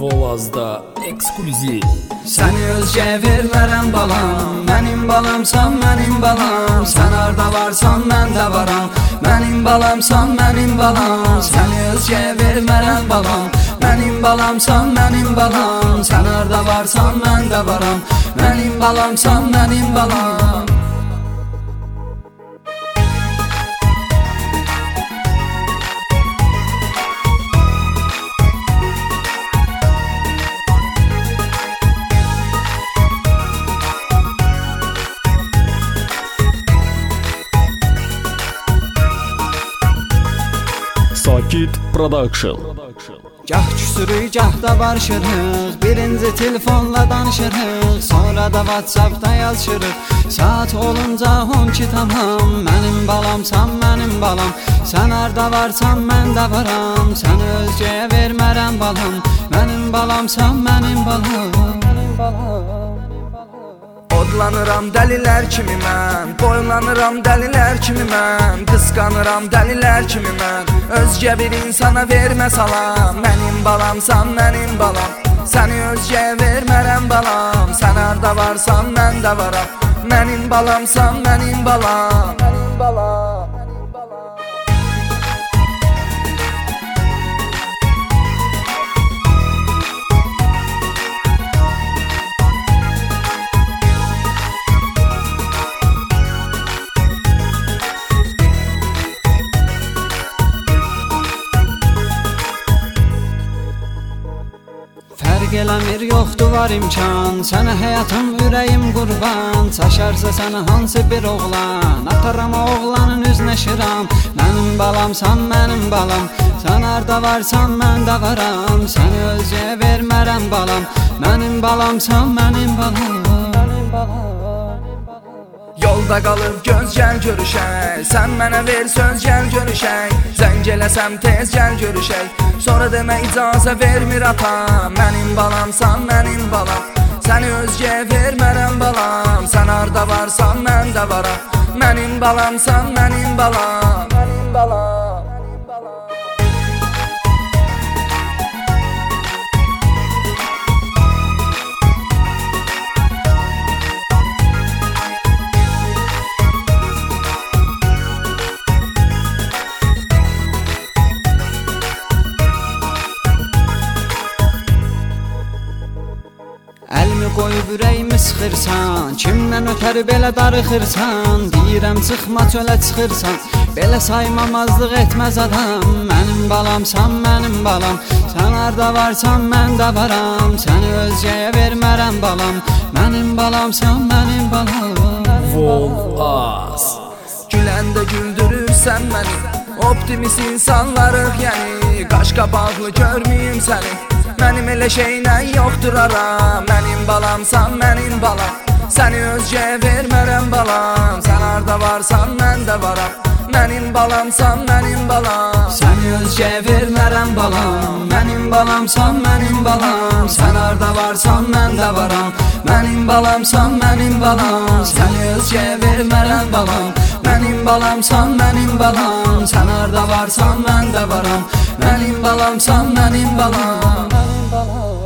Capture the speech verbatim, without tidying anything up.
Volazda ekskluziv. Səni özgəyə vermərəm balam, mənim balamsan, mənim balam. Sən harda varsan, mən də varam, mənim balamsan, mənim balam. Səni özgəyə vermərəm balam, mənim balamsan, mənim balam. Sən harda varsan, mən də varam, mənim balamsan, mənim balam. Sakit Production. Gah küsürük, gah da barışırıq, birinci telefonla danışırıq, sonra da WhatsApp'da yazışırıq. Saat olunca on iki tamam, mənim balamsan, mənim balam. Sən harda varsan, mən də varam, səni özgəyə vermərəm balam, mənim balamsan, mənim balam. Odlanıram dəlilər kimi mən, boylanıram dəlilər kimi mən, qısqanıram dəlilər kimi mən. Özgə bir insana vermə salam, mənim balamsan, mənim balam. Səni özgəyə vermərəm balam, sən harda varsan, mən də varam, mənim balamsan, mənim balam. Mənim balam. Fərq eləmir, yoxdur var imkan, sənə həyatım, ürəyim qurban. Çaşarsa sənə hansı bir oğlan, ataram oğlanın üzünə şıram. Mənim balamsan, mənim balam, sən harda varsan, mən də varam. Səni özgəyə vermərəm balam, mənim balamsan, mənim balam. Yolda qalıb göz gəl görüşək, sən mənə ver söz gəl görüşək. Zəng eləsəm tez gəl görüşək, sonra demə icazə vermir atam. Mənim balamsan, mənim balam, səni özgəyə vermərəm balam. Sən harda varsan, mən də varam, mənim balamsan, mənim balam. Mənim balam. Əlimi qoyub ürəyimi sıxırsan, kimdən ötəri belə darıxırsan. Deyirəm çıxma çölə çıxırsan, belə saymamazlıq etməz adam. Mənim balamsan, mənim balam, sən harda varsan, mən də varam. Səni özgəyə vermərəm balam, mənim balamsan, mənim balam. Volaz. Güləndə güldürürsən məni, optimist insanlarıq yəni. Qaş qabaqlı görməyim səni, mənim elə şeylə yoxdur ara. Mənim balamsan, mənim balam, səni özgəyə vermərəm balam. Sən harda varsan, mən də varam, mənim balamsan, mənim balam. Səni özgəyə vermərəm balam, mənim balamsan, mənim balam. Sən harda varsan, mən də varam, mənim balamsan, mənim balam. Səni özgəyə vermərəm balam, mənim balamsan, mənim balam. Sən harda varsan, mən də varam, mənim balamsan, mənim balam. Mənim balam.